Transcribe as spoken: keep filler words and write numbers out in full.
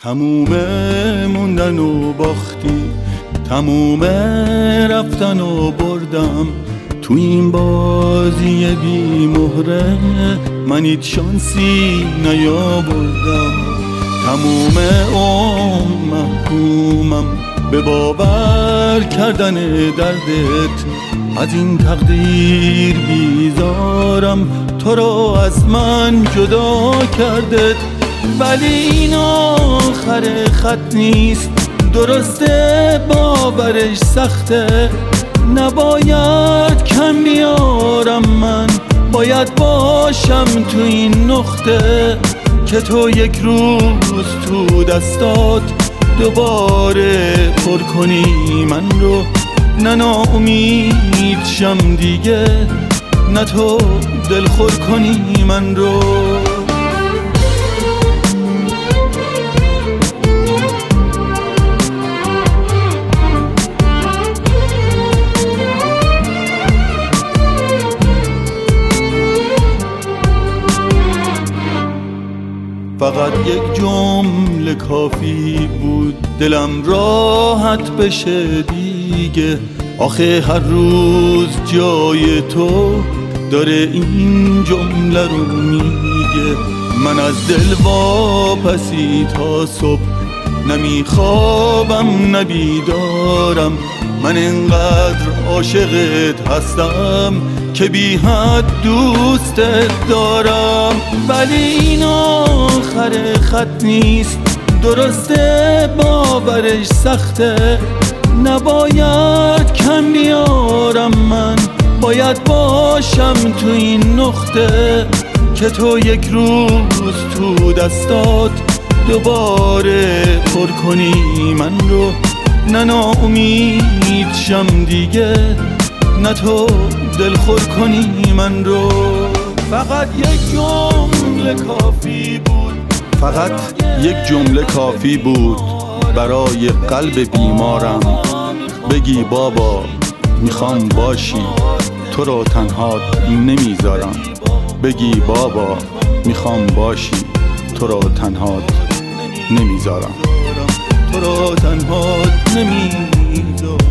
تموم موندن و باختی، تموم رفتن و بردم، تو این بازی بی مهره من هیچ شانسی نیاوردم. تموم عمر محکومم به باور کردن دردت، از این تقدیر بیزارم تو را از من جدا کردت. ولی این آخر خط نیست، درسته باورش سخته، نباید کم بیارم من، باید باشم تو این نقطه که تو یک روز تو دستات دوباره پر کنی من رو، نه ناامید شم دیگه، نه تو دلخور کنی من رو. فقط یک جمله کافی بود دلم راحت بشه دیگه، آخه هر روز جای تو داره این جمله رو میگه. من از دل واپسی تا صبح نمیخوابم نبیدارم، من انقدر عاشقت هستم که بی حد دوستت دارم. ولی این آخر خط نیست، درسته باورش سخته، نباید کم بیارم من، باید باشم تو این نقطه که تو یک روز تو دستات دوباره پر کنی من رو، نه ناامید شم دیگه، نه تو دلخور کنی من رو. فقط یک جمله کافی بود، فقط یک جمله کافی بود برای قلب بیمارم، بگی بابا میخوام باشی تو رو تنها نمیذارم، بگی بابا میخوام باشی تو رو تنها نمیذارم، تو رو تنها نمیذارم.